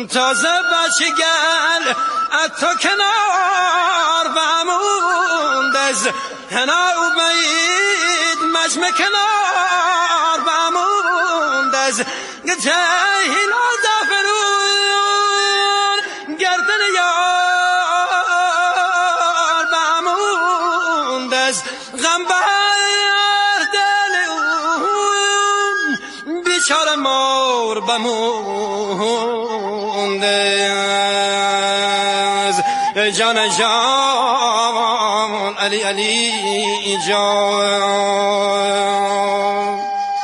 تازه بچگل تو کنار بموند از هنا و بید مجمع کنار بموند از جهیل و زفرون گردن یار بموند از غم بر دل اون بیچاره مار بموند از جان جان علی علی جان.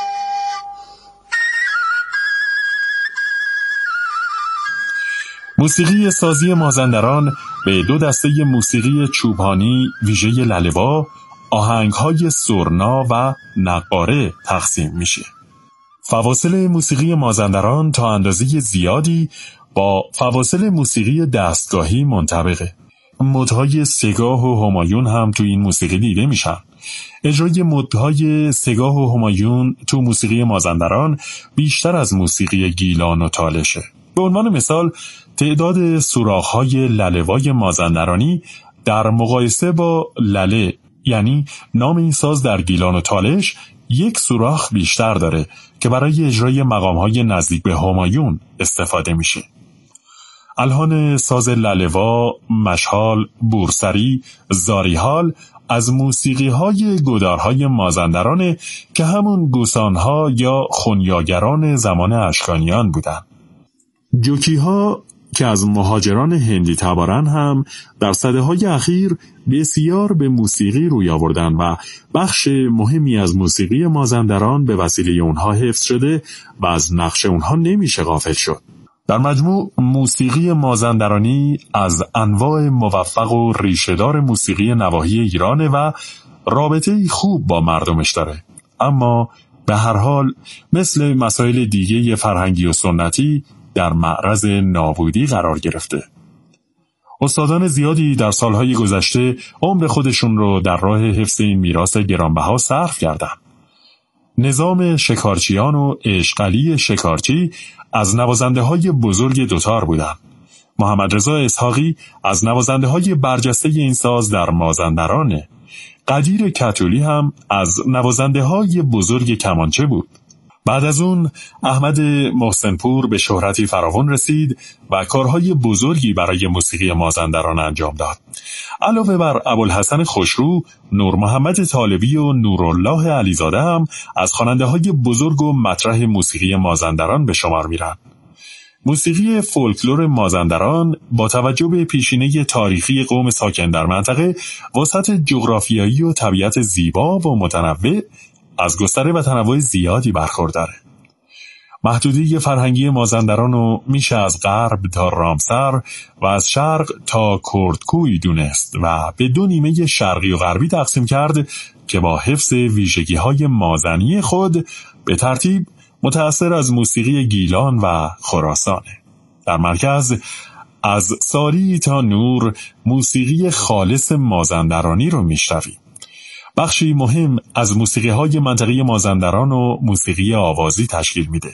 موسیقی سازی مازندران به دو دسته موسیقی چوبانی ویژه لاله‌وا، آهنگ‌های سرنا و نقاره تقسیم میشه. فواصل موسیقی مازندران تا اندازه زیادی با فواصل موسیقی دستگاهی منطبقه. مدهای سگاه و همایون هم تو این موسیقی دیده میشن. اجرای مدهای سگاه و همایون تو موسیقی مازندران بیشتر از موسیقی گیلان و تالشه. به عنوان مثال تعداد سوراخ‌های لاله‌وای مازندرانی در مقایسه با لله، یعنی نام این ساز در گیلان و تالش، یک سوراخ بیشتر داره که برای اجرای مقام‌های نزدیک به همایون استفاده میشه. الحان ساز لاله‌وا، مشحال، بورسری، زاریحال از موسیقی‌های گودارهای مازندرانه که همون گوسان‌ها یا خونیاگران زمان اشکانیان بودن. جوکی‌ها که از مهاجران هندی تبارن هم در سده‌های اخیر بسیار به موسیقی روی آوردن و بخش مهمی از موسیقی مازندران به وسیله اونها حفظ شده و از نقش اونها نمیشه غافل شد. در مجموع موسیقی مازندرانی از انواع موفق و ریشه‌دار موسیقی نواحی ایرانه و رابطه‌ای خوب با مردمش داره، اما به هر حال مثل مسائل دیگه فرهنگی و سنتی در معرض نابودی قرار گرفته. استادان زیادی در سالهای گذشته عمر خودشون رو در راه حفظ این میراث گرانبها صرف کردند. نظام شکارچیان و عشقعلی شکارچی از نوازنده‌های بزرگ دوتار بودند. محمد رضا اسحاقی از نوازنده‌های برجسته این ساز در مازندرانه. قدیر کتولی هم از نوازنده‌های بزرگ کمانچه بود. بعد از اون احمد محسنپور به شهرتی فراوان رسید و کارهای بزرگی برای موسیقی مازندران انجام داد. علاوه بر ابوالحسن خوشرو، نور محمد طالبی و نورالله علیزاده هم از خواننده‌های بزرگ و مطرح موسیقی مازندران به شمار میرن. موسیقی فولکلور مازندران با توجه به پیشینه تاریخی قوم ساکن در منطقه، وسعت جغرافیایی و طبیعت زیبا و متنوع، از گستره و تنوع زیادی برخورداره. محدودی فرهنگی مازندران رو میشه از غرب تا رامسر و از شرق تا کردکوی دونست و به دو نیمه شرقی و غربی تقسیم کرد که با حفظ ویژگی‌های مازنی خود به ترتیب متأثر از موسیقی گیلان و خراسانه. در مرکز از ساری تا نور موسیقی خالص مازندرانی رو میشنویم. بخشی مهم از موسیقی‌های منطقی مازندران و موسیقی آوازی تشکیل میده.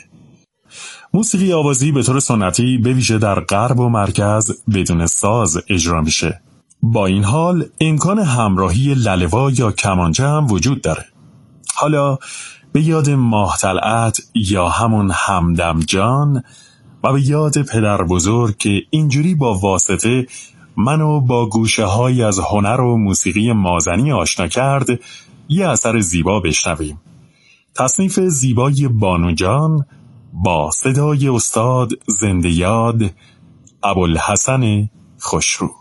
موسیقی آوازی به طور سنتی به ویژه در غرب و مرکز بدون ساز اجرا میشه. با این حال امکان همراهی لاله‌وا یا کمانچه هم وجود داره. حالا به یاد ماه طلعت یا همون همدم جان و به یاد پدر بزرگ که اینجوری با واسطه منو با گوشه های از هنر و موسیقی مازنی آشنا کرد، یه اثر زیبا بشنویم. تصنیف زیبای بانو جان با صدای استاد زنده یاد ابوالحسن خوشرو.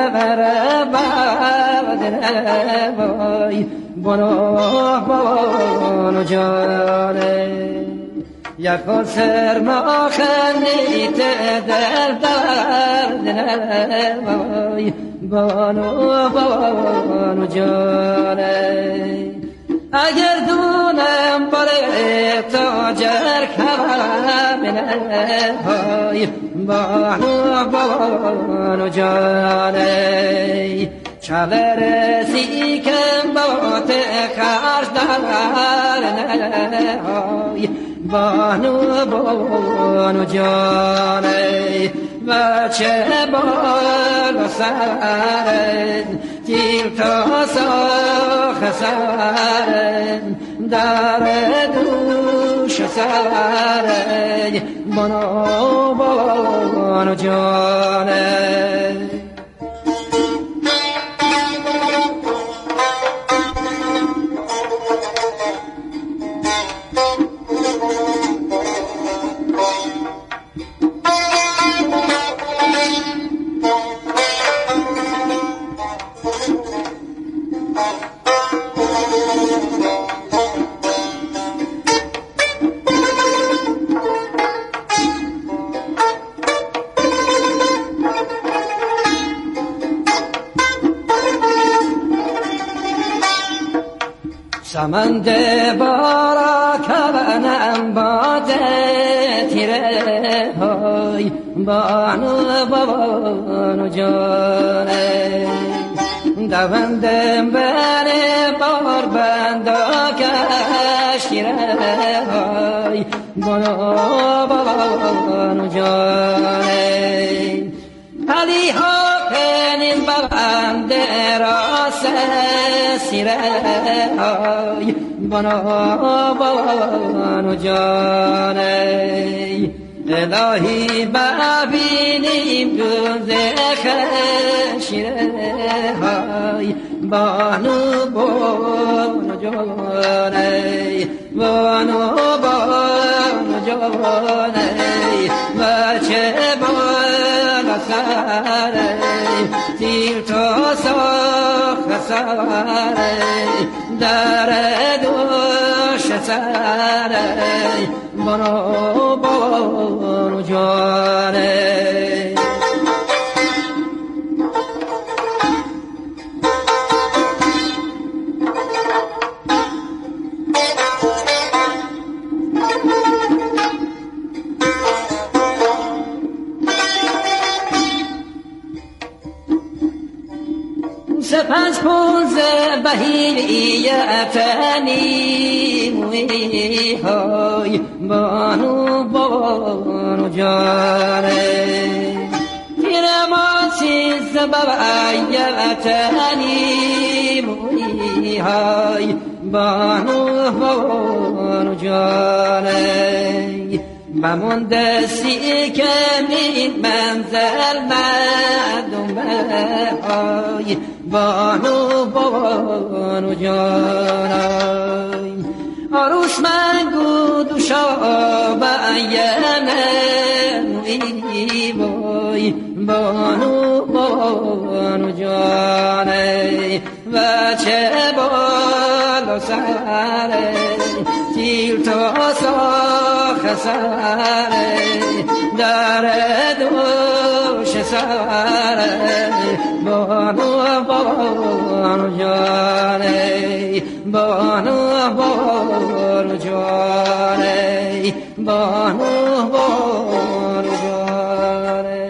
بر وای بانو جانه یک سرما خندید در وای بانو جانه اگر دونم باره تاجر کمه های بانو جانه چله رسی کم با تکرش در های بانو جانه و چه بال سرن تیر تا ساخ سرن در دوش سرن بانو جانه سمنده بارا کبنم باده تیره های بانو جانه دوندم بره بار بندا کشیره های بانو جانه علی ها کنین ببنده راست سیره های بانو جانه الهی ببینیم گوزه خشیره های بانو جانه بانو جانه و چه بالا سره تیر تا ساخ سره در دوش سره بانو جانه سپس پونزه بهیلیتنی موی های بانو جانه پیرمان سیز بهیلیتنی موی های بانو جانه بمون دستی که می منزل مردم های بانو جانای عروس من گود شابه موی بای بانو جانای و چه بالا سره تیر تا ساخ سره در دوش سره بانو جانه بانو جانه بانو جانه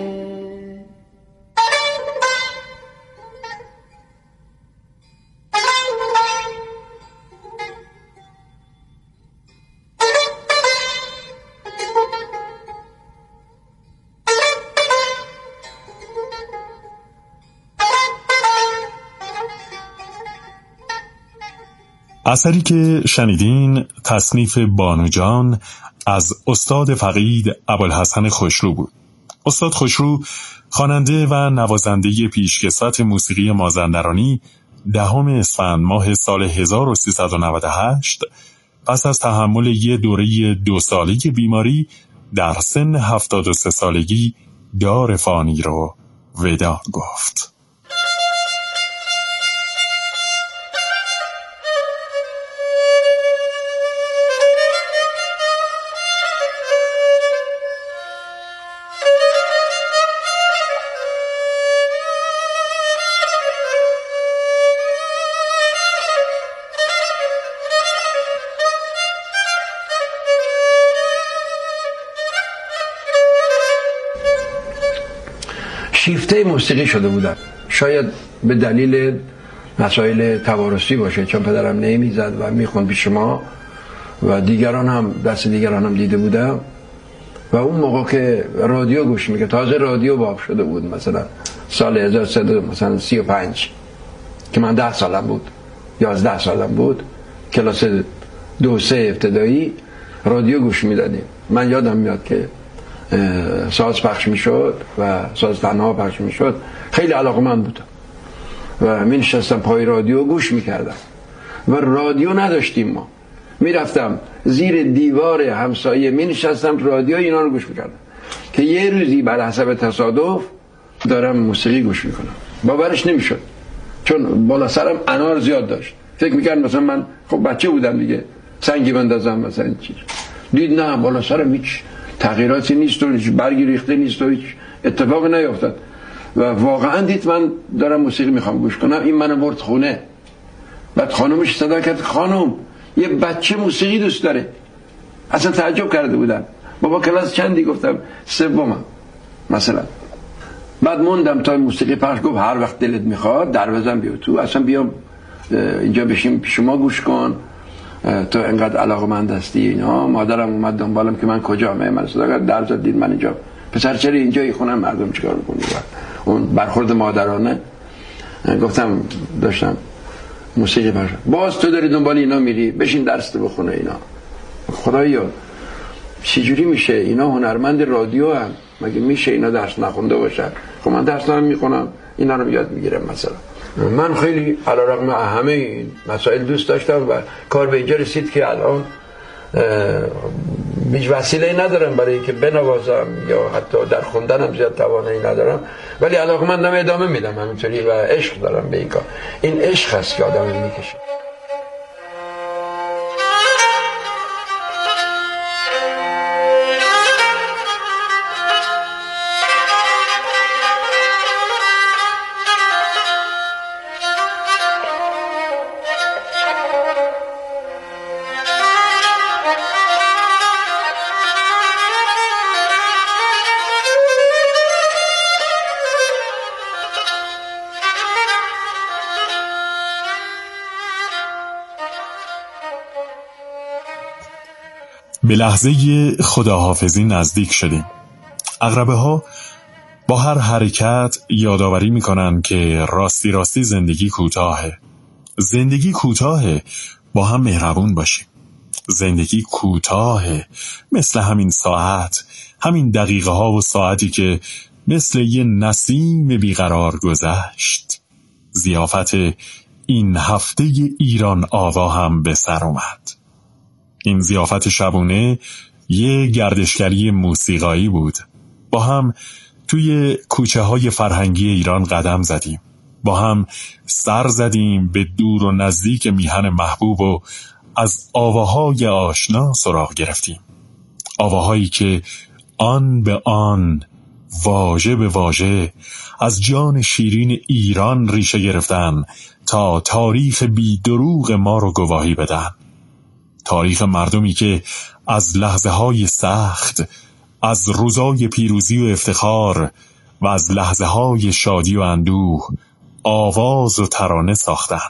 اثری که شنیدین تصنیف بانو جان از استاد فقید ابوالحسن خوشرو بود. استاد خوشرو خواننده و نوازنده پیشکسوت موسیقی مازندرانی 10 اسفند ماه سال 1398 پس از تحمل یک دوره 2 ساله بیماری در سن 73 سالگی دار فانی رو وداع گفت. شیفته موسیقی شده بودم، شاید به دلیل مسائل توارثی باشه، چون پدرم نمیزد و میخوند پیش ما و دیگران هم دست دیگران هم دیده بودم. و اون موقع که رادیو گوش میکرد، تازه رادیو باب شده بود، مثلا سال 1335 که من 10 سالم بود، 11 سالم بود، کلاس 2-3 ابتدایی، رادیو گوش میدادیم. من یادم میاد که ساز پخش میشد و ساز تنها پخش میشد، خیلی علاقه‌مند بودم و می نشستم پای رادیو گوش میکردم و رادیو نداشتیم. ما میرفتم زیر دیوار همسایه می نشستم رادیو اینا رو گوش میکردم که یه روزی بر حسب تصادف دارم موسیقی گوش میکنم. باورش نمیشد، چون بالا سرم انار زیاد داشت. فکر میکردم مثلا من خب بچه بودم دیگه، سنگی بندازم مثلا چیز. دید نه، بالا سرم هیچ تغییراتی نیست و هیچ برگی ریخته نیست و هیچ اتفاقی نیفتاد و واقعا دید من دارم موسیقی میخوام گوش کنم. این منو برد خونه. بعد خانومش صدا کرد خانم یه بچه موسیقی دوست داره. اصلا تعجب کرده بودم. بابا کلاس چندی؟ گفتم 3 مثلا. بعد موندم تا موسیقی پخش. گفت هر وقت دلت میخواد در بزن بیا تو، اصلا بیام اینجا بشیم پیش ما گوش کن، تو انقدر علاقه‌مند هستی اینا. مادرم اومد دنبالم که من کجا، من صدا کرد در زد، دید من اینجا. پسر چرا اینجایی؟ خونم مردم چیکار می‌کنی؟ اون برخورد مادرانه. گفتم داشتم موسیقی پخش. باز تو داری دنبال اینا میری، بشین درس تو بخونه اینا. خدایا چجوری میشه؟ اینا هنرمند رادیو هم، مگه میشه اینا درس نخونده باشن؟ خب من درس دارم میخونم، اینا رو یاد میگیرم. مثلا من خیلی علیرغم همه این مسائل دوست داشتم و کار به اینجا رسید که الان هیچ وسیله ندارم برای اینکه بنوازم یا حتی در خوندنم زیاد توانایی ندارم، ولی علاقه‌مندم ادامه میدم همینطوری و عشق دارم به این کار. این عشق هست که آدم میکشه. به لحظه خداحافظی نزدیک شدیم. عقربه ها با هر حرکت یادآوری میکنن که راستی زندگی کوتاهه. زندگی کوتاهه، با هم مهربون باشیم. زندگی کوتاهه، مثل همین ساعت، همین دقیقه ها و ساعتی که مثل یه نسیم بیقرار گذشت. ضیافت این هفته ایران آوا هم به سر اومد. این ضیافت شبونه یه گردشگری موسیقایی بود. با هم توی کوچه های فرهنگی ایران قدم زدیم. با هم سر زدیم به دور و نزدیک میهن محبوب و از آواهای آشنا سراغ گرفتیم. آواهایی که آن به آن، واژه به واژه از جان شیرین ایران ریشه گرفتن تا تاریخ بی دروغ ما رو گواهی بدن. تاریخ مردمی که از لحظه های سخت، از روزای پیروزی و افتخار و از لحظه های شادی و اندوه آواز و ترانه ساختن.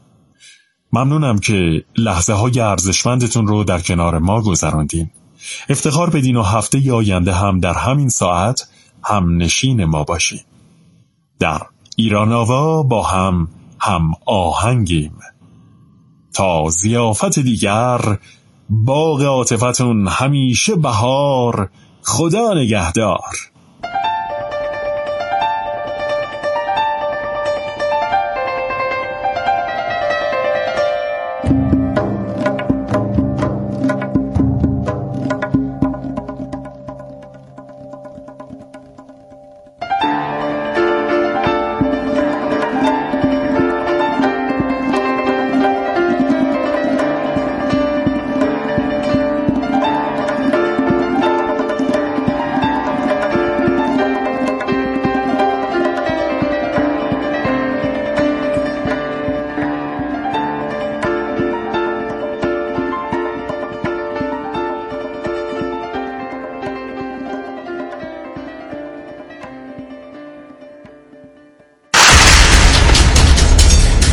ممنونم که لحظه های ارزشمندتون رو در کنار ما گذراندین. افتخار بدین و هفته آینده هم در همین ساعت هم نشین ما باشین. در ایران آوا با هم آهنگیم. تا ضیافت دیگر، باغ عاطفتون همیشه بهار. خدا نگهدار.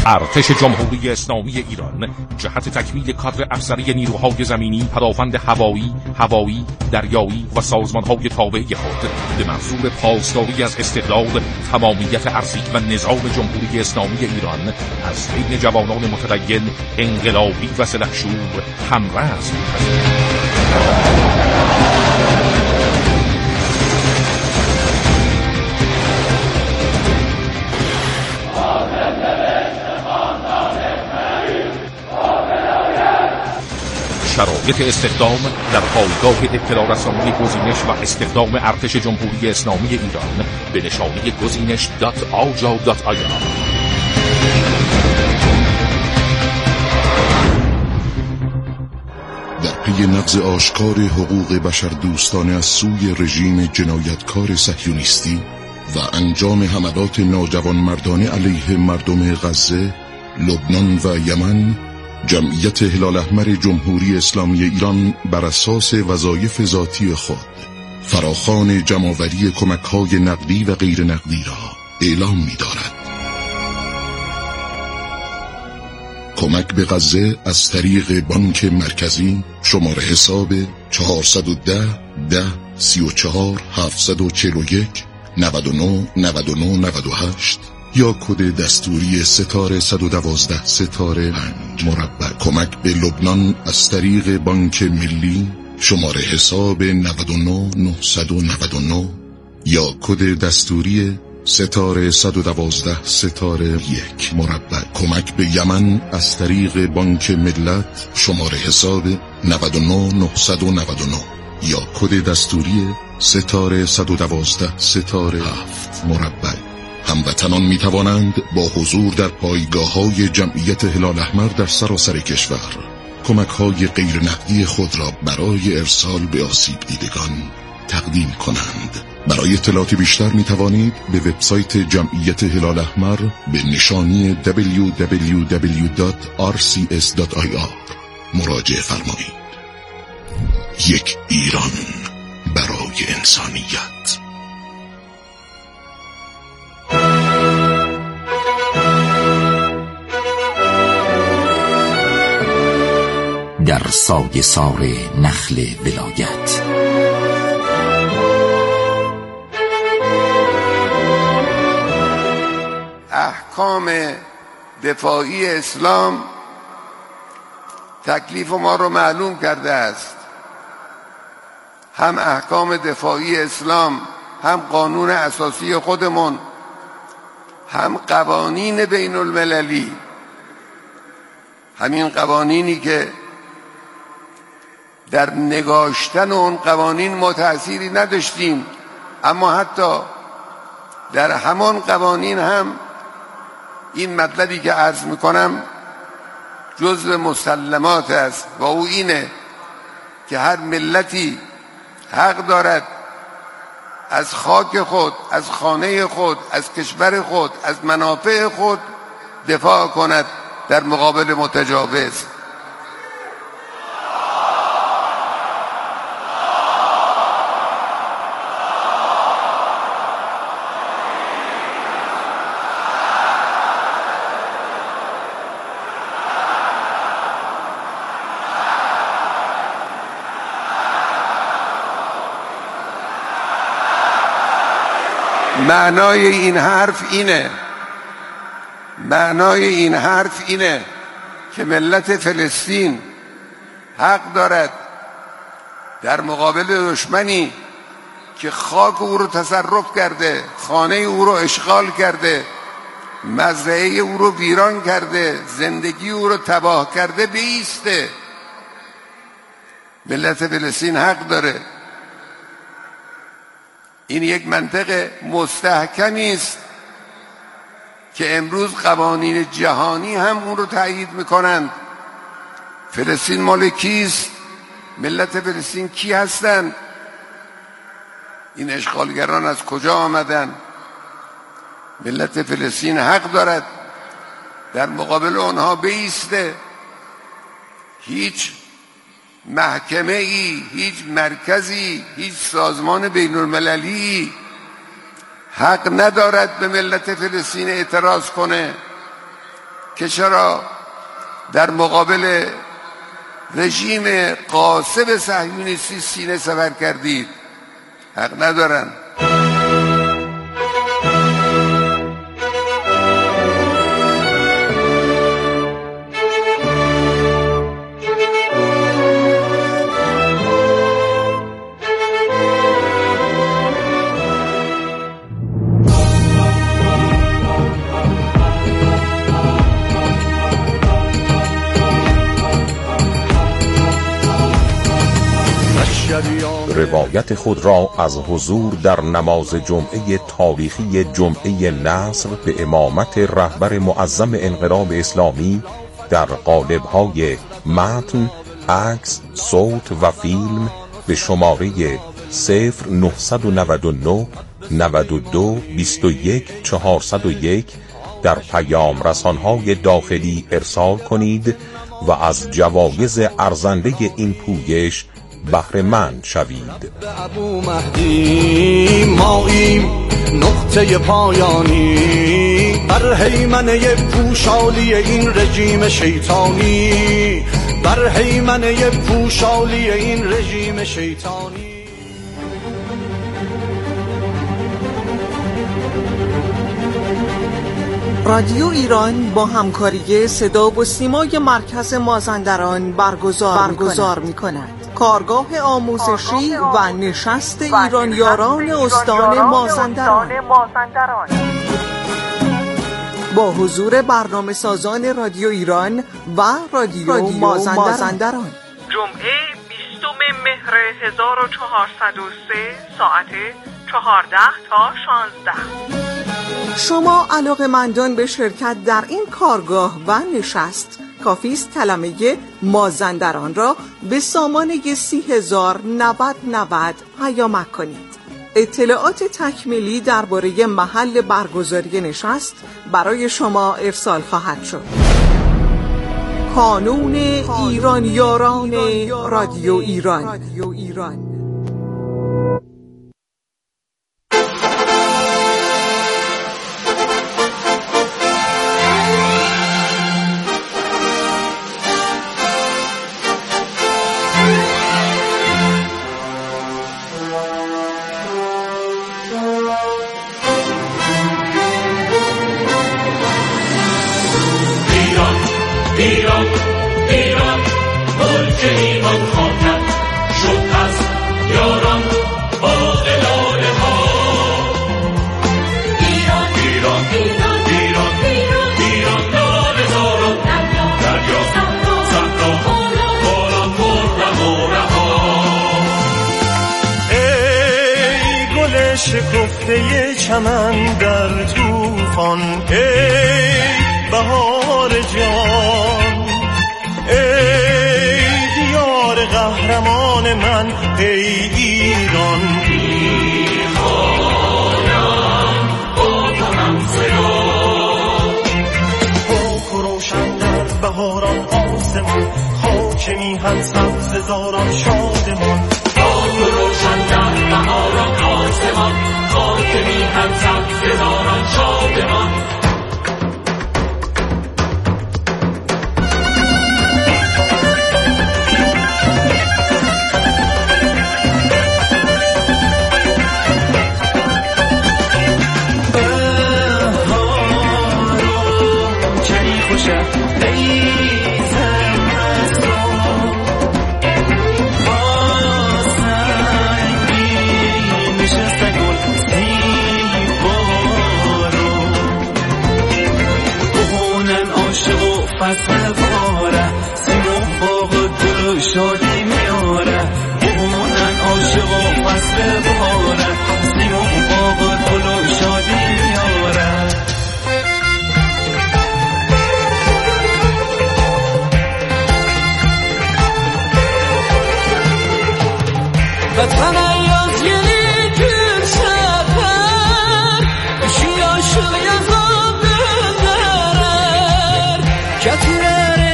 ارتش جمهوری اسلامی ایران جهت تکمیل کادر افسری نیروهای زمینی، پدافند هوایی، دریایی و سازمانهای تابع خود به منظور پاسداری از استقلال، تمامیت ارضی و نظام جمهوری اسلامی ایران از بین جوانان متدین، انقلابی و سلحشور همرأس می‌پذیرد. شرایط استخدام در پایگاه اطلاع رسانی گزینش و استخدام ارتش جمهوری اسلامی ایران به نشانی گزینش.aja.ir. در پی نقض آشکار حقوق بشر دوستانه از سوی رژیم جنایتکار صهیونیستی و انجام حملات ناجوانمردانه علیه مردم غزه، لبنان و یمن، جمعیت هلال احمر جمهوری اسلامی ایران بر اساس وظایف ذاتی خود فراخوان جمع‌آوری کمک‌های نقدی و غیر نقدی را اعلام می‌دارد. کمک به غزه از طریق بانک مرکزی شماره حساب 410 10 34 741 99 99 98 یا کد دستوری ستاره 112 ستاره 5 مربع. کمک به لبنان از طریق بانک ملی شماره حساب 99 999 یا کد دستوری ستاره 112 ستاره 1 مربع. کمک به یمن از طریق بانک ملت شماره حساب 99 999 یا کد دستوری ستاره 112 ستاره 7 مربع. هموطنان می توانند با حضور در پایگاه‌های جمعیت هلال احمر در سراسر کشور کمک‌های غیر نقدی خود را برای ارسال به آسیب دیدگان تقدیم کنند. برای اطلاعات بیشتر می توانید به وبسایت جمعیت هلال احمر به نشانی www.rcs.ir مراجعه فرمایید. یک ایران برای انسانیت. در سایه سار نخل ولایت احکام دفاعی اسلام تکلیف ما رو معلوم کرده است. هم احکام دفاعی اسلام، هم قانون اساسی خودمون، هم قوانین بین المللی، همین قوانینی که در نگاشتن اون قوانین ما تأثیری نداشتیم، اما حتی در همان قوانین هم این مطلبی که عرض میکنم جزو مسلمات است و او اینه که هر ملتی حق دارد از خاک خود، از خانه خود، از کشور خود، از منافع خود دفاع کند در مقابل متجاوز. معنای این حرف اینه که ملت فلسطین حق دارد در مقابل دشمنی که خاک او رو تصرف کرده، خانه او رو اشغال کرده، مزرعه او رو ویران کرده، زندگی او رو تباه کرده بایسته. ملت فلسطین حق داره. این یک منطق مستحکمی است که امروز قوانین جهانی هم اون رو تأیید میکنند. فلسطین مال کیست؟ ملت فلسطین کی هستند؟ این اشغالگران از کجا آمدن؟ ملت فلسطین حق دارد در مقابل آنها بایسته. هیچ محکمه ای، هیچ مرکزی، هیچ سازمان بین المللی حق ندارد به ملت فلسطین اعتراض کنه. که چرا در مقابل رژیم غاصب صهیونیستی سینه سپر کردید؟ حق ندارن. روایت خود را از حضور در نماز جمعه تاریخی جمعه نصر به امامت رهبر معظم انقلاب اسلامی در قالب‌های متن، عکس، صوت و فیلم به شماره 0999 92 21 401 در پیام رسان‌های داخلی ارسال کنید و از جوایز ارزنده این پویش بهره مند شوید. ابو مهدی ماییم نقطه پایانی بر هیمنه پوشالی این رژیم شیطانی، بر هیمنه پوشالی این رژیم شیطانی. رادیو ایران با همکاری صدا و سیمای مرکز مازندران برگزار می‌کند. کارگاه آموزشی و نشست ایرانیاران استان مازندران با حضور برنامه سازان رادیو ایران و رادیو مازندران. جمعه 20 مهر 1403 ساعت 14 تا 16. شما علاقه‌مندان به شرکت در این کارگاه و نشست کافی است کلمه مازندران را به سامانه 30,090 پیامک کنید. اطلاعات تکمیلی درباره محل برگزاری نشست برای شما ارسال خواهد شد. کانون ایرانیاران رادیو ایران. ایران ملک ایمان خواهد شد از یاران با الاله ها. ایران لاله زاران دریا صحرا باران خرم و رها. ای گل شکفته چمن در طوفان، ای بهار جان، ای دیار قهرمان من، ای ایران. میخوانم با تو همصدا، پاک و روشن در بهاران آسمان، خاک میهن سبز زاران شادمان. پاک و روشن در بهاران آسمان، خاک میهن سبز زاران شادمان. فصل باره سیمون باغ دل شادی میاره، بمونن عاشق و فصل باره سیمون باغ دل شادی میاره. وطن از یلی گل سفر کشی عاشق یزم دلر کتیره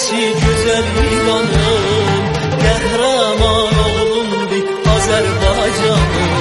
Neresi güzel İran'ım, kahraman oğlum bir Azerbaycan'ım.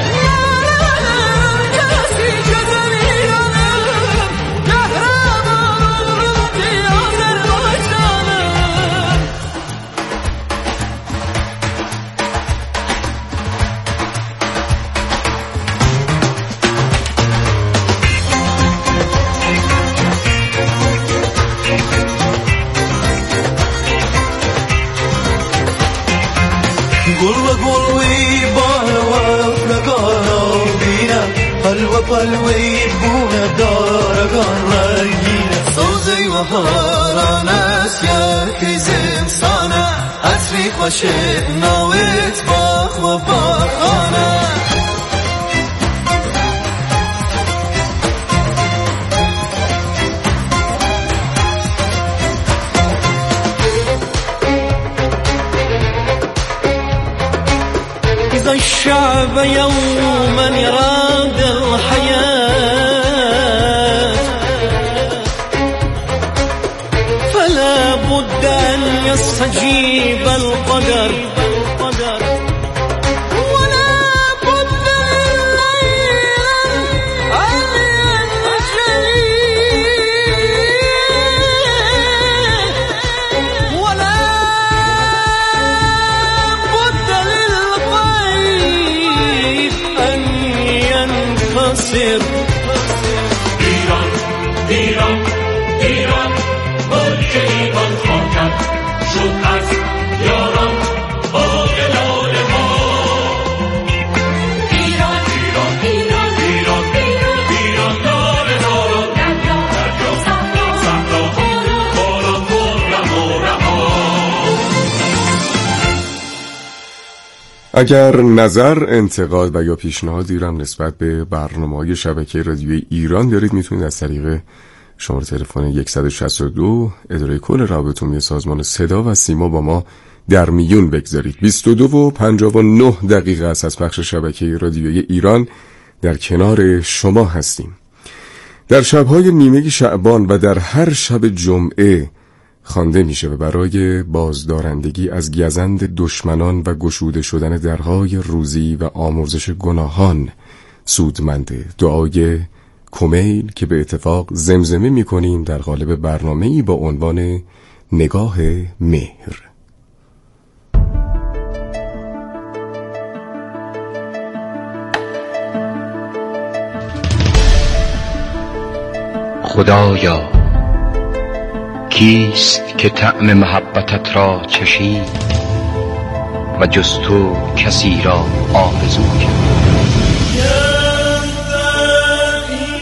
قلبی بونه دارگان رنگینه سوزی و هاران است یکی زمسانه عطری خوشه نویت باخ و باخانه إذا الشعب يوما يراد الحياة فلا بد أن يستجيب القدر ایران ایران ایران ملک ایران خاکم شد از یاران باغ لاله ها ایران ایران ایران ایران ایران لاله زاران دریا صحرا باران خرم و رها. اگر نظر، انتقاد و یا پیشنهادی را نسبت به برنامه‌های شبکه رادیویی ایران دارید میتونید از طریق شماره تلفن 162 اداره کل روابط عمومی سازمان صدا و سیما با ما در میون بگذارید. 22:59 دقیقه است از پخش شبکه رادیویی ایران در کنار شما هستیم. در شب‌های نیمه شعبان و در هر شب جمعه خوانده میشه و برای بازدارندگی از گزند دشمنان و گشوده شدن درهای روزی و آمرزش گناهان سودمنده. دعای کمیل که به اتفاق زمزمه میکنیم در قالب برنامه‌ای با عنوان نگاه مهر. خدایا کیست که طعم محبتت را چشید و جز تو کسی را آرزو کرد؟